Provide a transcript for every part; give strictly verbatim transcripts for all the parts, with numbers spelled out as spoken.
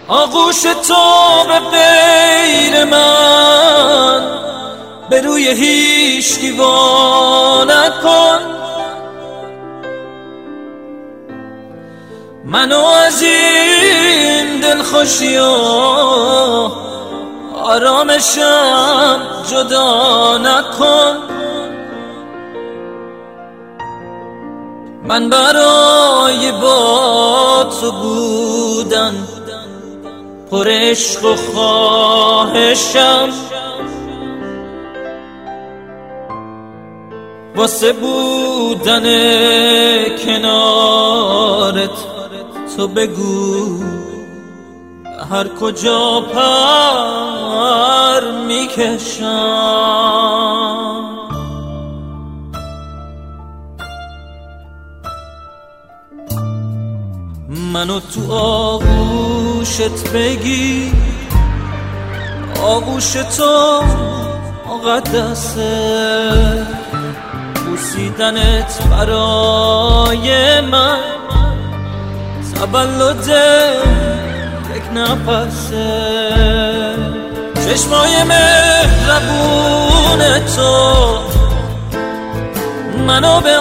آغوش تو به غیر من به روی هیچکی وا نکن. منو از این دلخوشی و آرامشم جدا نکن. من برای با تو بودن پر عشق و خواهشم، واسه بودن کنارت تو بگو هر کجا پر میکشم. منو تو آغوشت بگی، آغوش تو مقدسه، بوسیدنت برای من تولد یک نفسه. چشمای مهربون تو منو به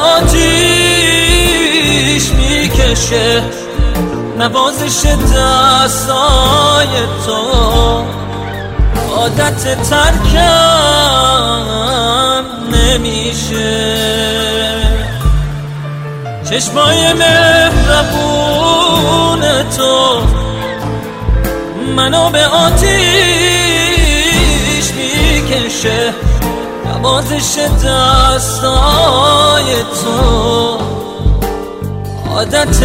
آتیش میکشه، نوازش دستای تو عادت ترکم نمیشه. چشمای مهربون تو منو به آتیش میکشه، نوازش دستای تو عادت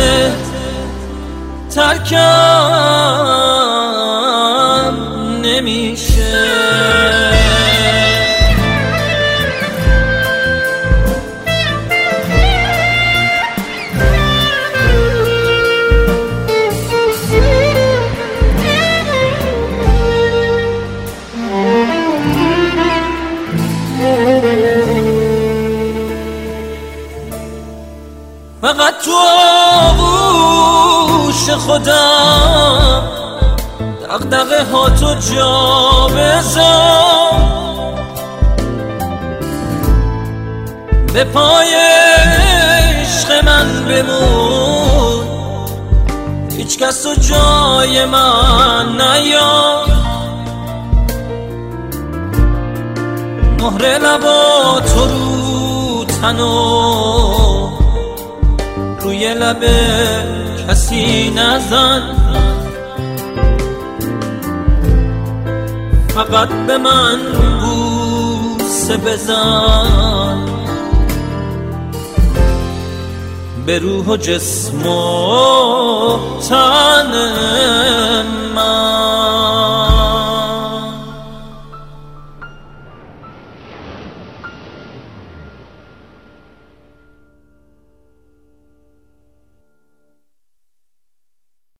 ترکم نمیشه. فقط تو آغوش خودم دغدغه ها تو جا بذار، به پای عشق من بمون، هیچ کس تو جای من نیار. مهر لبا تو رو تنو روی لب کسی نزن، فقط به من بوسه بزن، به روح و جسم و تن